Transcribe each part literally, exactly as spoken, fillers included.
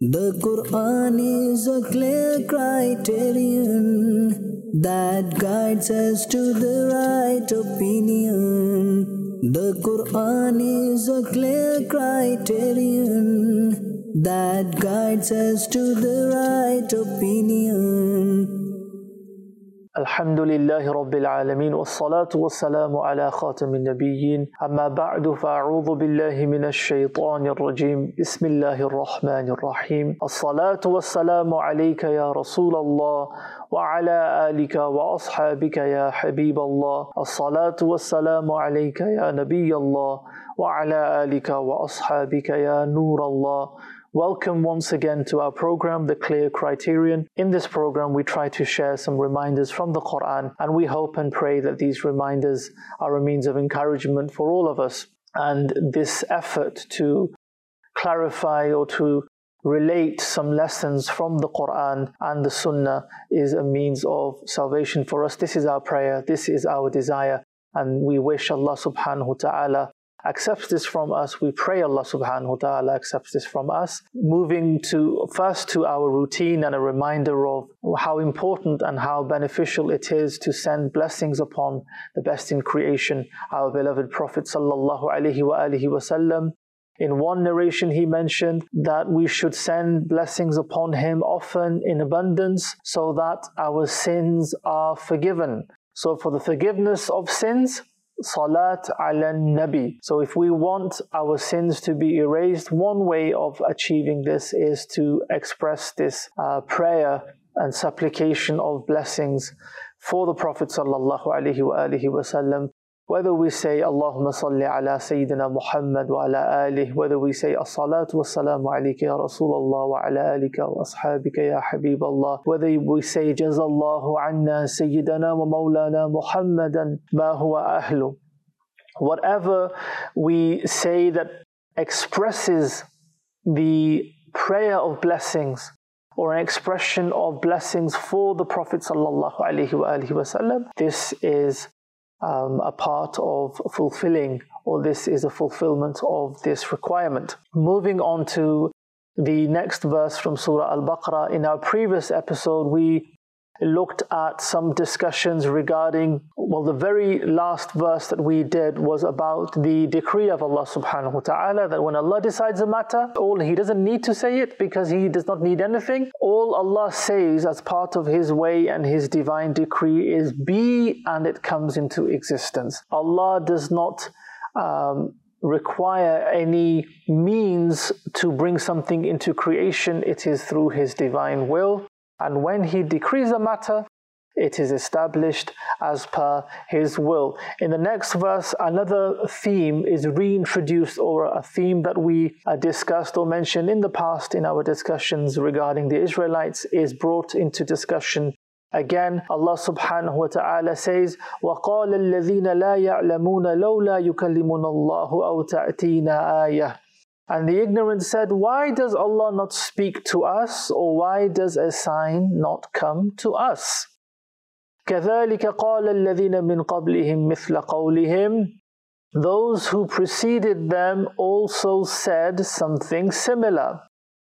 The Quran is a clear criterion that guides us to the right opinion. The Quran is a clear criterion that guides us to the right opinion. Alhamdulillahi Rabbil Alameen wassalatu wassalamu ala khatamin nabiyyin amma ba'du fa'a'udhu billahi minash shaytanir rajim bismillahir rahmanir rahim as-salatu wassalamu alayka ya Rasulallah wa ala alika wa ashabika ya Habiballah as-salatu wassalamu alayka ya Nabiyallah wa ala alika wa ashabika ya Nurallah. Welcome once again to our program, The Clear Criterion. In this program, we try to share some reminders from the Quran, and we hope and pray that these reminders are a means of encouragement for all of us. And this effort to clarify or to relate some lessons from the Quran and the Sunnah is a means of salvation for us. This is our prayer, this is our desire, and we wish Allah subhanahu wa ta'ala accepts this from us. We pray Allah subhanahu wa ta'ala accepts this from us. Moving to first to our routine and a reminder of how important and how beneficial it is to send blessings upon the best in creation, our beloved Prophet sallallahu alaihi wa alihi wasallam. In one narration he mentioned that we should send blessings upon him often in abundance so that our sins are forgiven. So for the forgiveness of sins, Salat ala Nabi. So if we want our sins to be erased, one way of achieving this is to express this uh, prayer and supplication of blessings for the Prophet sallallahu alaihi wa alihi wasallam. Whether we say Allahumma salli ala Sayyidina Muhammad wa ala alih, whether we say as-salatu was-salamu alayka ya Rasulallah wa ala alika wa ashabika ya Habiballah, whether we say Jazallahu anna Sayyidana wa Mawlana Muhammadan ma huwa ahlu. Whatever we say that expresses the prayer of blessings or an expression of blessings for the Prophet sallallahu alaihi wa alihi wasallam, this is Um, a part of fulfilling, or this is a fulfillment of this requirement. Moving on to the next verse from Surah Al-Baqarah. In our previous episode, we looked at some discussions regarding, well, the very last verse that we did was about the decree of Allah subhanahu wa ta'ala, that when Allah decides a matter, all He doesn't need to say it because He does not need anything. All Allah says as part of His way and His divine decree is be, and it comes into existence. Allah does not um, require any means to bring something into creation. It is through His divine will. And when He decrees a matter, it is established as per His will. In the next verse, another theme is reintroduced, or a theme that we uh, discussed or mentioned in the past in our discussions regarding the Israelites is brought into discussion again. Allah subhanahu wa ta'ala says, وَقَالَ الَّذِينَ لَا يَعْلَمُونَ لَوْلَا يُكَلِّمُنَ اللَّهُ أَوْ تَأْتِينَا آيَةٌ. And the ignorant said, why does Allah not speak to us, or why does a sign not come to us? كَذَلِكَ قَالَ الَّذِينَ مِنْ قَبْلِهِمْ مِثْلَ قَوْلِهِمْ. Those who preceded them also said something similar.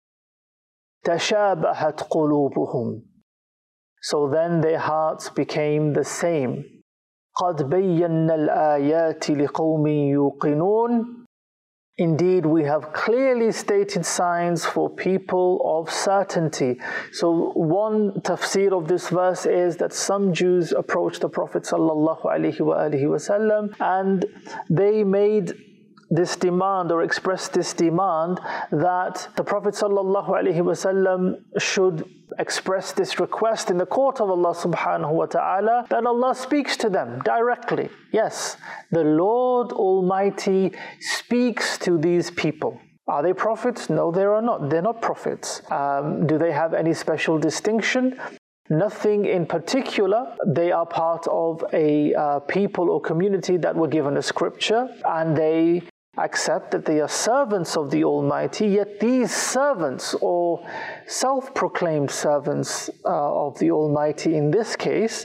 تَشَابَهَتْ قُلُوبُهُمْ. So then their hearts became the same. قَدْ بَيَّنَّا الْآيَاتِ لِقَوْمٍ يُوقِنُونَ. Indeed, we have clearly stated signs for people of certainty. So one tafsir of this verse is that some Jews approached the Prophet sallallahu alaihi wasallam and they made this demand, or expressed this demand, that the Prophet sallallahu alaihi wasallam should express this request in the court of Allah subhanahu wa ta'ala, that Allah speaks to them directly. Yes, the Lord Almighty speaks to these people. Are they prophets? No, they are not. They're not prophets. Um, do they have any special distinction? Nothing in particular. They are part of a uh, people or community that were given a scripture, and they accept that they are servants of the Almighty, yet these servants, or self-proclaimed servants uh, of the Almighty in this case,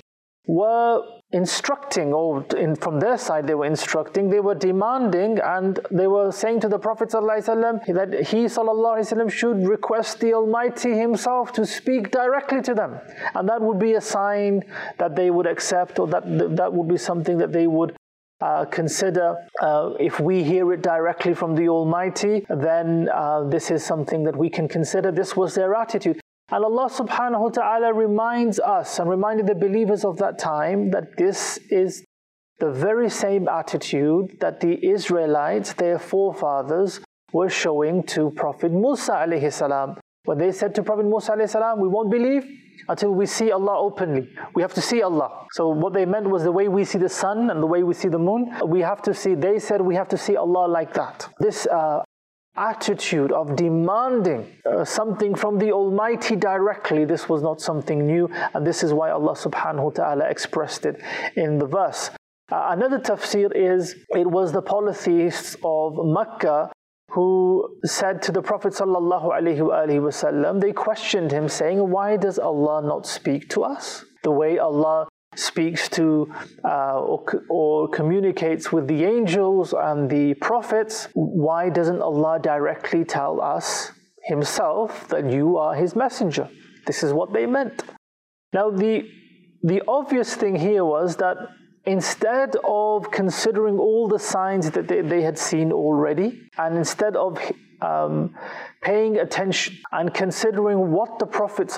were instructing, or in, from their side they were instructing, they were demanding, and they were saying to the Prophet ﷺ that he ﷺ should request the Almighty Himself to speak directly to them. And that would be a sign that they would accept, or that that would be something that they would Uh, consider. Uh, if we hear it directly from the Almighty, then uh, this is something that we can consider. This was their attitude. And Allah subhanahu wa ta'ala reminds us and reminded the believers of that time that this is the very same attitude that the Israelites, their forefathers, were showing to Prophet Musa alayhi salam. When they said to Prophet Musa alayhi salam, we won't believe until we see Allah openly. We have to see Allah. So what they meant was the way we see the sun and the way we see the moon, we have to see, they said we have to see Allah like that. This uh, attitude of demanding uh, something from the Almighty directly, this was not something new, and this is why Allah subhanahu wa ta'ala expressed it in the verse. Uh, another tafsir is, it was the polytheists of Mecca who said to the Prophet sallallahu alaihi wasallam, they questioned him saying, why does Allah not speak to us the way Allah speaks to uh, or, or communicates with the angels and the prophets? Why doesn't Allah directly tell us Himself that you are His messenger? This is what they meant. Now the, the obvious thing here was that instead of considering all the signs that they, they had seen already, and instead of um, paying attention and considering what the Prophet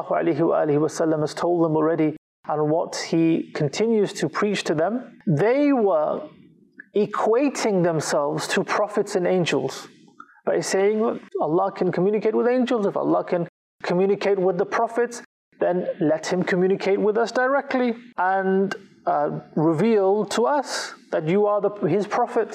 ﷺ has told them already and what he continues to preach to them, they were equating themselves to prophets and angels by saying, well, Allah can communicate with angels. If Allah can communicate with the prophets, then let Him communicate with us directly and Uh, reveal to us that you are the, His prophet.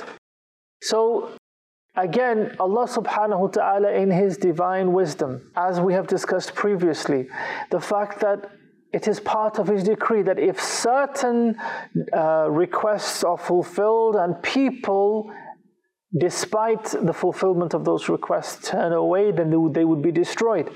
So again, Allah subhanahu wa ta'ala in His divine wisdom, as we have discussed previously, the fact that it is part of His decree that if certain uh, requests are fulfilled and people, despite the fulfillment of those requests, turn away, then they would, they would be destroyed.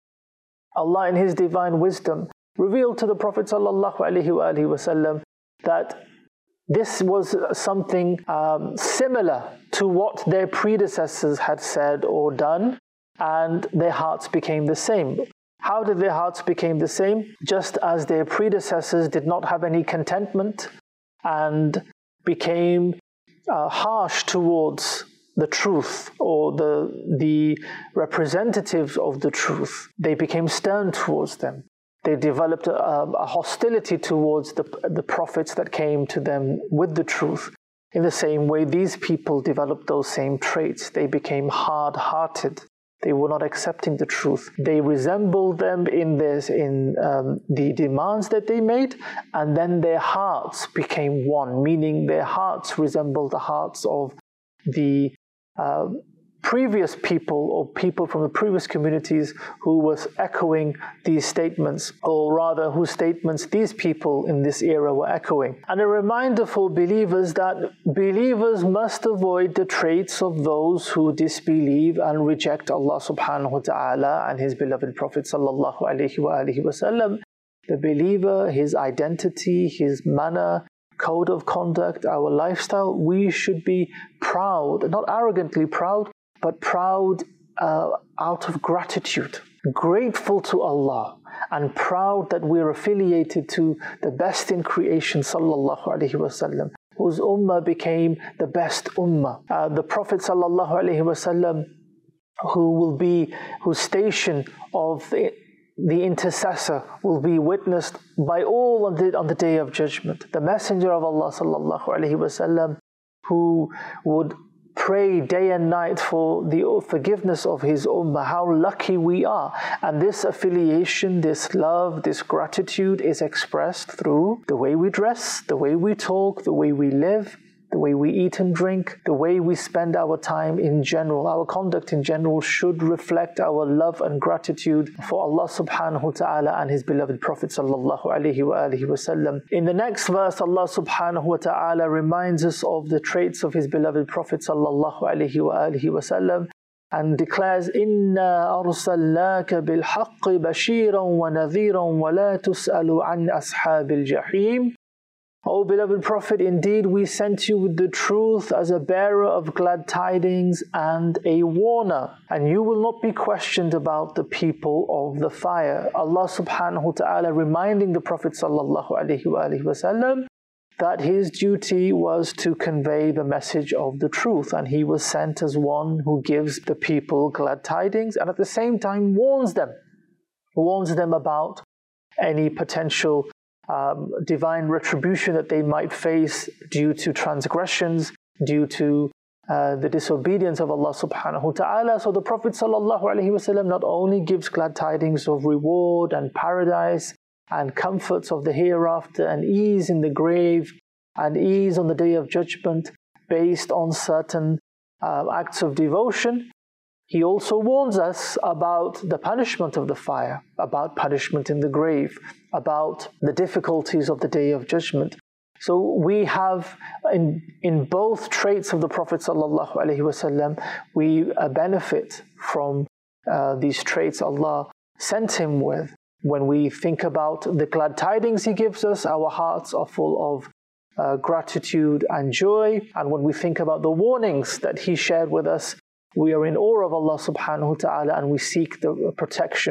Allah in His divine wisdom revealed to the Prophet sallallahu alaihi wasallam that this was something um, similar to what their predecessors had said or done, and their hearts became the same. How did their hearts become the same? Just as their predecessors did not have any contentment and became uh, harsh towards the truth or the, the representatives of the truth, they became stern towards them. They developed a, a hostility towards the, the prophets that came to them with the truth. In the same way, these people developed those same traits. They became hard-hearted. They were not accepting the truth. They resembled them in, this, in um, the demands that they made, and then their hearts became one, meaning their hearts resembled the hearts of the uh, previous people or people from the previous communities who was echoing these statements, or rather whose statements these people in this era were echoing. And a reminder for believers that believers must avoid the traits of those who disbelieve and reject Allah subhanahu wa ta'ala and His beloved Prophet sallallahu alaihi wa alihi wasallam. The believer, his identity, his manner, code of conduct, our lifestyle, we should be proud, not arrogantly proud, but proud uh, out of gratitude, grateful to Allah, and proud that we're affiliated to the best in creation, sallallahu alaihi wasallam, whose ummah became the best ummah. Uh, the Prophet sallallahu alaihi wasallam, who will be, whose station of the, the intercessor will be witnessed by all on the, on the day of judgment. The Messenger of Allah sallallahu alaihi wasallam, who would pray day and night for the forgiveness of his ummah. How lucky we are. And this affiliation, this love, this gratitude is expressed through the way we dress, the way we talk, the way we live, the way we eat and drink, the way we spend our time in general. Our conduct in general should reflect our love and gratitude for Allah subhanahu wa ta'ala and His beloved Prophet sallallahu alaihi wa alihi wasallam. In the next verse, Allah subhanahu wa ta'ala reminds us of the traits of His beloved Prophet sallallahu alaihi wa alihi wasallam. and declares, إِنَّا أَرْسَلْنَاكَ بِالْحَقِّ بَشِيرًا وَنَذِيرًا وَلَا تُسْأَلُ عَنْ أَصْحَابِ الْجَحِيمِ. O beloved Prophet, indeed we sent you with the truth as a bearer of glad tidings and a warner, and you will not be questioned about the people of the fire. Allah subhanahu wa ta'ala reminding the Prophet sallallahu alaihi wasallam that his duty was to convey the message of the truth, and he was sent as one who gives the people glad tidings and at the same time warns them, warns them about any potential Um, divine retribution that they might face due to transgressions, due to uh, the disobedience of Allah subhanahu wa ta'ala. So the Prophet sallallahu alaihi wasallam not only gives glad tidings of reward and paradise and comforts of the hereafter and ease in the grave and ease on the day of judgment based on certain uh, acts of devotion, he also warns us about the punishment of the fire, about punishment in the grave, about the difficulties of the day of judgment. So we have, in, in both traits of the Prophet ﷺ, we uh, benefit from uh, these traits Allah sent him with. When we think about the glad tidings he gives us, our hearts are full of uh, gratitude and joy. And when we think about the warnings that he shared with us, we are in awe of Allah subhanahu wa ta'ala, and we seek the protection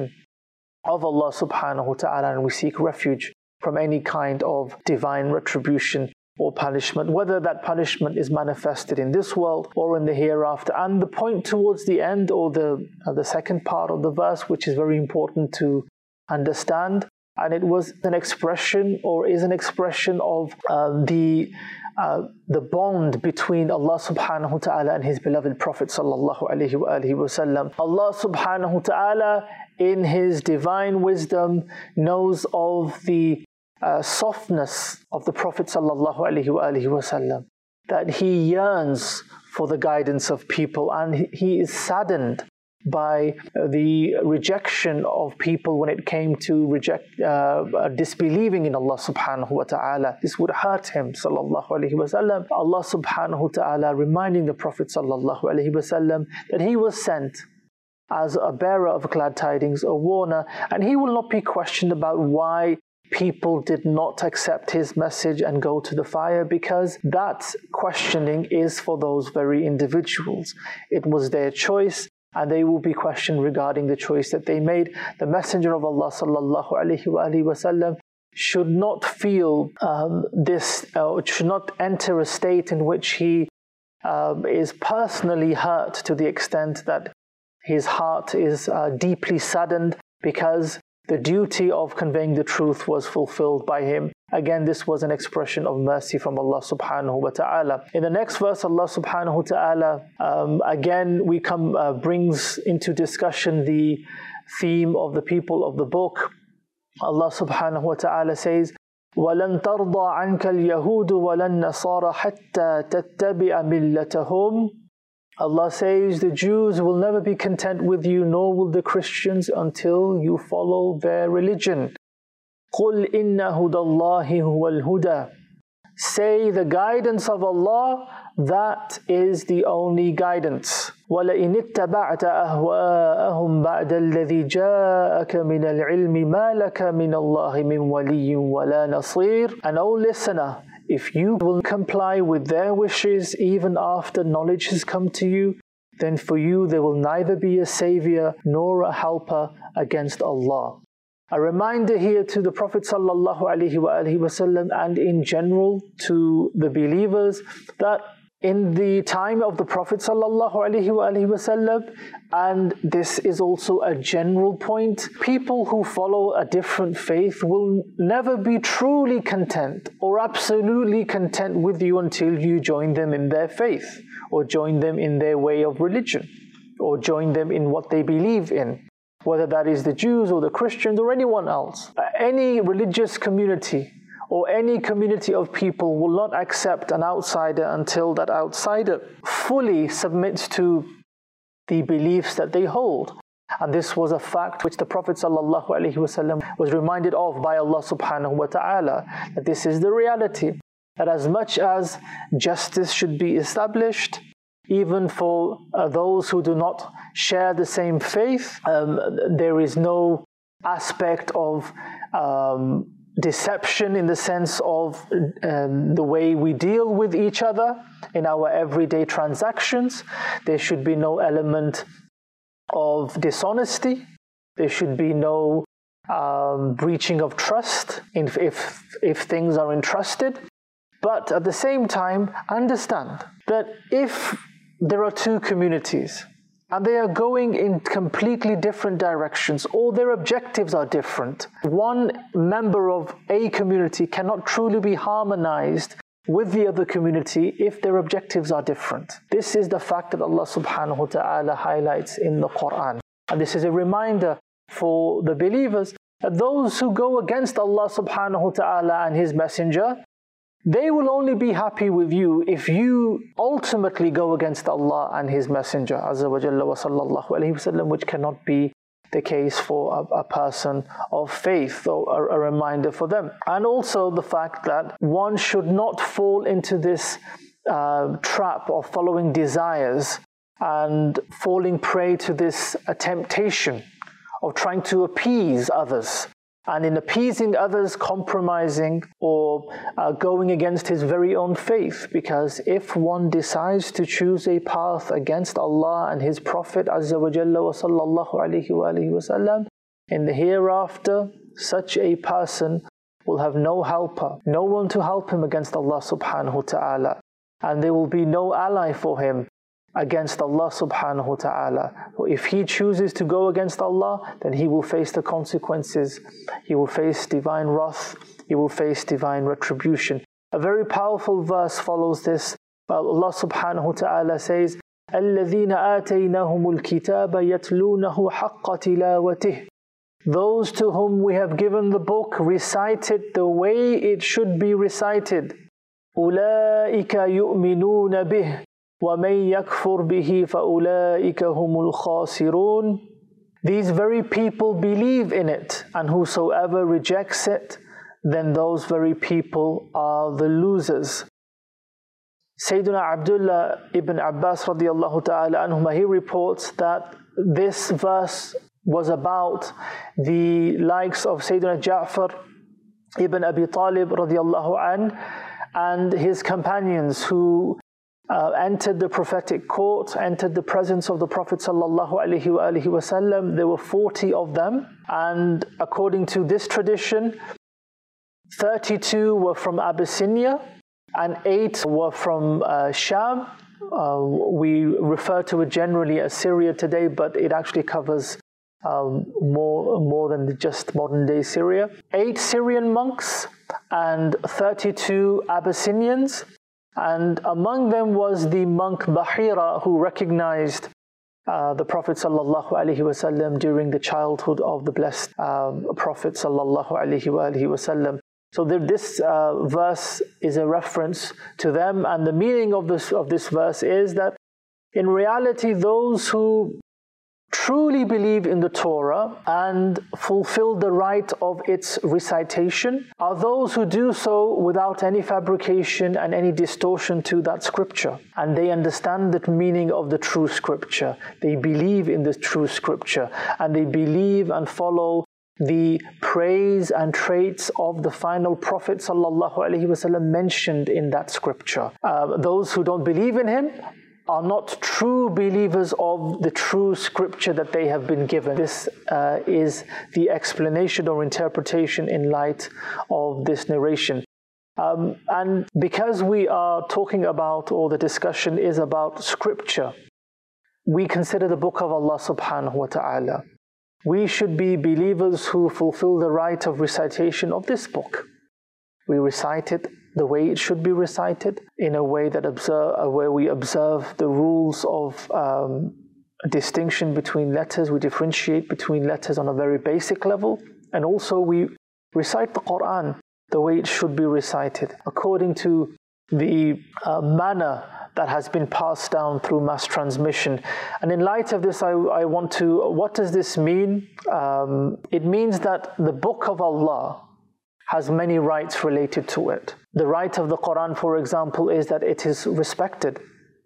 of Allah subhanahu wa ta'ala, and we seek refuge from any kind of divine retribution or punishment, whether that punishment is manifested in this world or in the hereafter. And the point towards the end, or the, uh, the second part of the verse, which is very important to understand, and it was an expression, or is an expression of uh, the Uh, the bond between Allah subhanahu wa ta'ala and his beloved Prophet sallallahu alaihi wasallam. Allah subhanahu wa ta'ala in his divine wisdom knows of the uh, softness of the Prophet sallallahu alaihi wasallam, that he yearns for the guidance of people, and he is saddened by the rejection of people when it came to reject, uh, disbelieving in Allah subhanahu wa ta'ala. This would hurt him, sallallahu alaihi wasallam. Allah subhanahu wa ta'ala reminding the Prophet sallallahu alaihi wasallam that he was sent as a bearer of glad tidings, a warner, and he will not be questioned about why people did not accept his message and go to the fire, because that questioning is for those very individuals. It was their choice, and they will be questioned regarding the choice that they made. The Messenger of Allah sallallahu alaihi wasallam should not feel um, this, uh, should not enter a state in which he um, is personally hurt to the extent that his heart is uh, deeply saddened because the duty of conveying the truth was fulfilled by him. Again, this was an expression of mercy from Allah subhanahu wa ta'ala. In the next verse, Allah subhanahu wa ta'ala, um, again, we come, uh, brings into discussion the theme of the people of the book. Allah subhanahu wa ta'ala says, وَلَن تَرْضَى عَنْكَ الْيَهُودُ وَلَن نَصَارَ حَتَّى تَتَّبِعَ مِلَّتَهُمْ. Allah says, the Jews will never be content with you, nor will the Christians, until you follow their religion. قُلْ إِنَّ هُدَى اللَّهِ هُوَ الْهُدَى. Say, the guidance of Allah, that is the only guidance. وَلَئِنِ اتَّبَعْتَ أَهْوَاءَهُمْ بَعْدَ الَّذِي جَاءَكَ مِنَ الْعِلْمِ مَا لَكَ مِنَ اللَّهِ مِنْ وَلِيٍّ وَلَا نَصِيرٍ. And O listener, if you will comply with their wishes even after knowledge has come to you, then for you there will neither be a savior nor a helper against Allah. A reminder here to the Prophet sallallahu alaihi wasallam and in general to the believers that in the time of the Prophet sallallahu alaihi wasallam, and this is also a general point, people who follow a different faith will never be truly content or absolutely content with you until you join them in their faith, or join them in their way of religion, or join them in what they believe in, whether that is the Jews or the Christians or anyone else. Any religious community or any community of people will not accept an outsider until that outsider fully submits to the beliefs that they hold. And this was a fact which the Prophet ﷺ was reminded of by Allah subhanahu wa ta'ala, that this is the reality, that as much as justice should be established, even for uh, those who do not share the same faith, um, there is no aspect of um, deception in the sense of um, the way we deal with each other in our everyday transactions. There should be no element of dishonesty. There should be no um, breaching of trust if, if, if things are entrusted. But at the same time, understand that if there are two communities and they are going in completely different directions, or their objectives are different, one member of a community cannot truly be harmonized with the other community if their objectives are different. This is the fact that Allah subhanahu wa ta'ala highlights in the Quran. And this is a reminder for the believers that those who go against Allah subhanahu wa ta'ala and His Messenger, they will only be happy with you if you ultimately go against Allah and His Messenger, Azza wa Jalla wa sallallahu alayhi wa sallam, which cannot be the case for a, a person of faith, or a, a reminder for them. And also the fact that one should not fall into this uh, trap of following desires and falling prey to this uh, temptation of trying to appease others. And in appeasing others, compromising or uh, going against his very own faith. Because if one decides to choose a path against Allah and His Prophet Azza wa Jalla wa sallallahu alayhi wa alayhi wa sallam, in the hereafter, such a person will have no helper, no one to help him against Allah subhanahu wa ta'ala. And there will be no ally for him against Allah subhanahu wa ta'ala. If he chooses to go against Allah, then he will face the consequences. He will face divine wrath. He will face divine retribution. A very powerful verse follows this. Allah subhanahu wa ta'ala says, الَّذِينَ آتَيْنَهُمُ الْكِتَابَ يَتْلُونَهُ حَقَّ تِلَاوَتِهِ. Those to whom we have given the book recite it the way it should be recited. أُولَٰئِكَ يُؤْمِنُونَ بِهِ وَمَنْ يَكْفُرْ بِهِ فَأُولَٰئِكَ هُمُ الْخَاسِرُونَ. These very people believe in it, and whosoever rejects it, then those very people are the losers. Sayyidina Abdullah ibn Abbas radiallahu ta'ala anhuma, he reports that this verse was about the likes of Sayyidina Ja'far ibn Abi Talib radiallahu anh and his companions who Uh, entered the prophetic court, entered the presence of the Prophet sallallahu alaihi wa alihi wasallam. There were forty of them, and according to this tradition, thirty-two were from Abyssinia and eight were from uh, Sham. Uh, we refer to it generally as Syria today, but it actually covers um, more, more than just modern day Syria. Eight Syrian monks and thirty-two Abyssinians. And among them was the monk Bahira, who recognized uh, the Prophet sallallahu alaihi wasallam during the childhood of the blessed uh, Prophet sallallahu alaihi wasallam. So there, this uh, verse is a reference to them, and the meaning of this of this verse is that in reality, those who truly believe in the Torah and fulfill the right of its recitation are those who do so without any fabrication and any distortion to that scripture. And they understand the meaning of the true scripture. They believe in the true scripture, and they believe and follow the praise and traits of the final Prophet sallallahu alaihi wasallam mentioned in that scripture. Uh, those who don't believe in him are not true believers of the true scripture that they have been given. This uh, is the explanation or interpretation in light of this narration. Um, and because we are talking about, or the discussion is about scripture, we consider the book of Allah subhanahu wa ta'ala. We should be believers who fulfill the right of recitation of this book. We recite it the way it should be recited, in a way that observe, uh, where we observe the rules of um, distinction between letters. We differentiate between letters on a very basic level, and also we recite the Quran the way it should be recited, according to the uh, manner that has been passed down through mass transmission. And in light of this, I, I want to, what does this mean? Um, it means that the book of Allah has many rights related to it. The right of the Quran, for example, is that it is respected.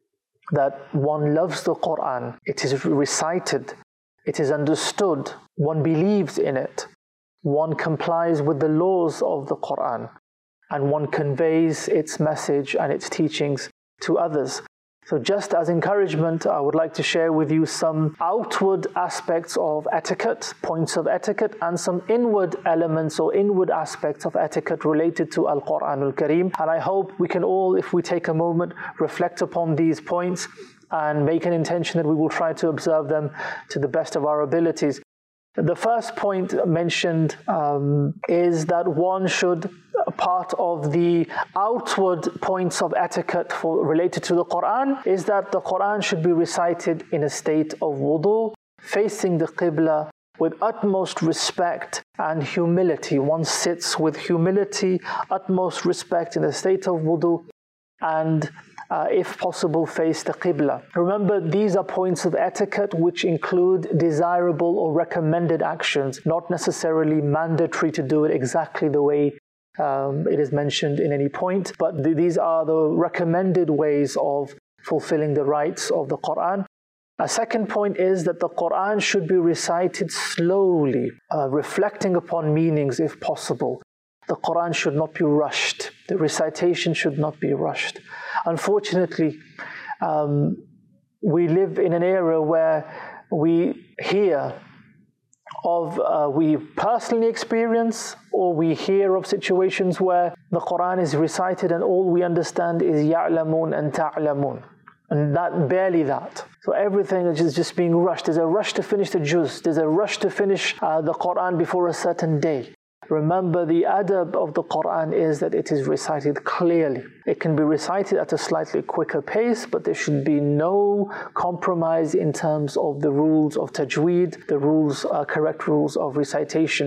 that one loves the Quran, it is recited, it is understood, one believes in it, one complies with the laws of the Quran, and one conveys its message and its teachings to others. So just as encouragement, I would like to share with you some outward aspects of etiquette, points of etiquette, and some inward elements or inward aspects of etiquette related to Al-Quran Al-Kareem. And I hope we can all, if we take a moment, reflect upon these points and make an intention that we will try to observe them to the best of our abilities. The first point mentioned um, is that one should, part of the outward points of etiquette for, related to the Quran, is that the Quran should be recited in a state of wudu, facing the Qibla with utmost respect and humility. One sits with humility, utmost respect in a state of wudu, and Uh, if possible, face the Qibla. Remember, these are points of etiquette which include desirable or recommended actions, not necessarily mandatory to do it exactly the way um, it is mentioned in any point, but th these are the recommended ways of fulfilling the rights of the Quran. A second point is that the Quran should be recited slowly, uh, reflecting upon meanings if possible. The Quran should not be rushed. The recitation should not be rushed. Unfortunately, um, we live in an era where we hear of, uh, we personally experience, or we hear of situations where the Quran is recited and all we understand is يَعْلَمُونَ and تَعْلَمُونَ. And that, barely that. So everything is just being rushed. There's a rush to finish the juz. There's a rush to finish uh, the Quran before a certain day. Remember, the adab of the Quran is that it is recited clearly. It can be recited at a slightly quicker pace, but there should be no compromise in terms of the rules of tajweed, the rules, uh, correct rules of recitation.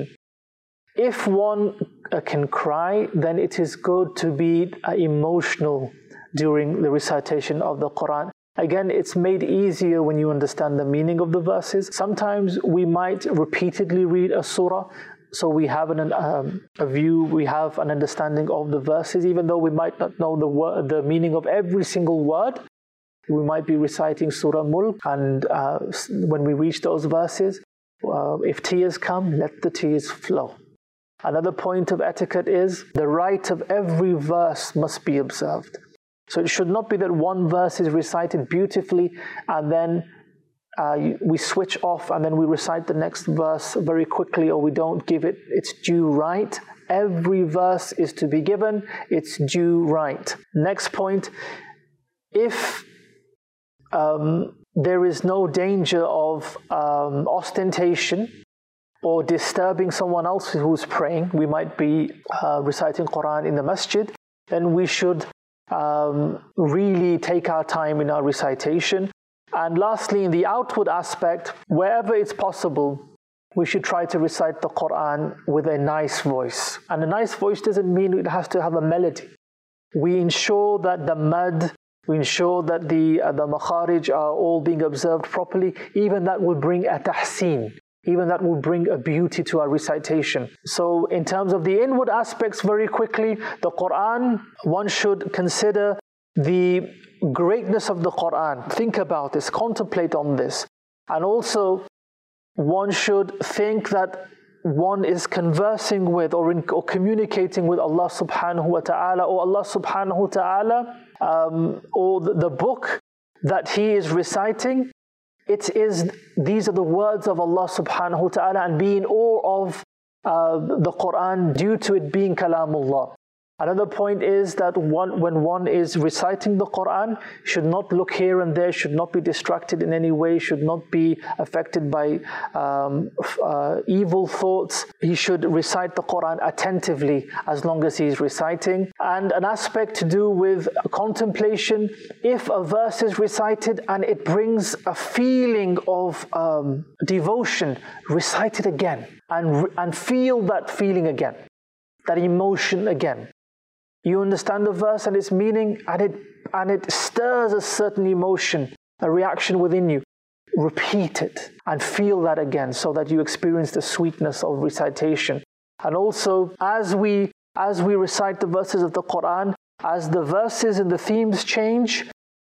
If one uh, can cry, then it is good to be uh, emotional during the recitation of the Quran. Again, it's made easier when you understand the meaning of the verses. Sometimes we might repeatedly read a surah, so we have an, um, a view, we have an understanding of the verses, even though we might not know the word, the meaning of every single word. We might be reciting Surah Mulk, and uh, when we reach those verses, uh, if tears come, let the tears flow. Another point of etiquette is the right of every verse must be observed. So it should not be that one verse is recited beautifully and then Uh, we switch off and then we recite the next verse very quickly, or we don't give it its due right. Every verse is to be given its due right. Next point, if um, there is no danger of um, ostentation or disturbing someone else who's praying, we might be uh, reciting Quran in the masjid, then we should um, really take our time in our recitation. And lastly, in the outward aspect, wherever it's possible, we should try to recite the Quran with a nice voice. And a nice voice doesn't mean it has to have a melody. We ensure that the mad, we ensure that the, uh, the makharij are all being observed properly. Even that will bring a tahseen. Even that will bring a beauty to our recitation. So in terms of the inward aspects, very quickly, the Quran, one should consider the greatness of the Quran. Think about this, contemplate on this. And also, one should think that one is conversing with or, in, or communicating with Allah subhanahu wa ta'ala, or Allah subhanahu wa ta'ala, um, or the, the book that he is reciting. It is, these are the words of Allah subhanahu wa ta'ala, and be in awe of uh, the Quran due to it being kalamullah. Another point is that one, when one is reciting the Quran, should not look here and there, should not be distracted in any way, should not be affected by um, uh, evil thoughts. He should recite the Quran attentively as long as he is reciting. And an aspect to do with contemplation, if a verse is recited and it brings a feeling of um, devotion, recite it again and, and feel that feeling again, that emotion again. You understand the verse and its meaning, and it, and it stirs a certain emotion, a reaction within you. Repeat it and feel that again so that you experience the sweetness of recitation. And also, as we, as we recite the verses of the Quran, as the verses and the themes change,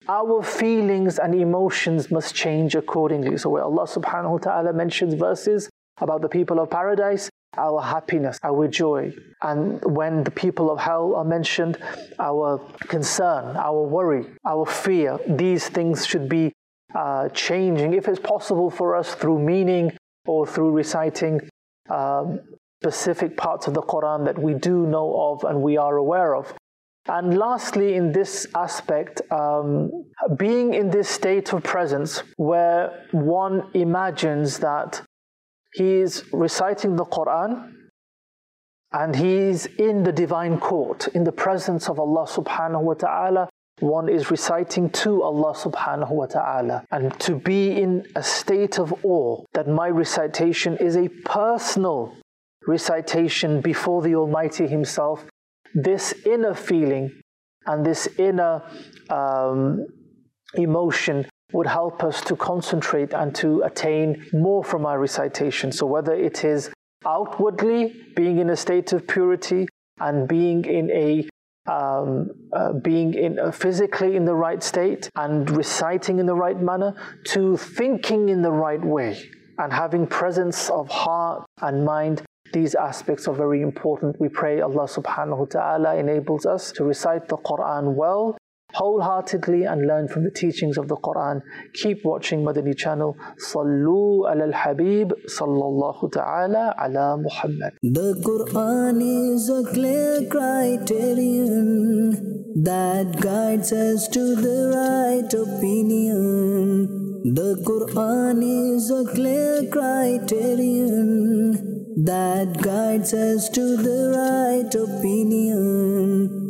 our feelings and emotions must change accordingly. So where Allah subhanahu wa ta'ala mentions verses about the people of paradise, our happiness, our joy. And when the people of hell are mentioned, our concern, our worry, our fear, these things should be uh, changing, if it's possible for us, through meaning or through reciting um, specific parts of the Quran that we do know of and we are aware of. And lastly, in this aspect, um, being in this state of presence where one imagines that he is reciting the Quran and he is in the divine court, in the presence of Allah subhanahu wa ta'ala. One is reciting to Allah subhanahu wa ta'ala. And to be in a state of awe that my recitation is a personal recitation before the Almighty Himself, this inner feeling and this inner um, emotion would help us to concentrate and to attain more from our recitation. So whether it is outwardly being in a state of purity and being in a um, uh, being in a physically in the right state and reciting in the right manner, to thinking in the right way and having presence of heart and mind. These aspects are very important. We pray Allah subhanahu wa ta'ala enables us to recite the Quran well, wholeheartedly, and learn from the teachings of the Quran. Keep watching Madani channel. Sallu ala al-Habib sallallahu ta'ala ala Muhammad. The Quran is a clear criterion that guides us to the right opinion. The Quran is a clear criterion that guides us to the right opinion.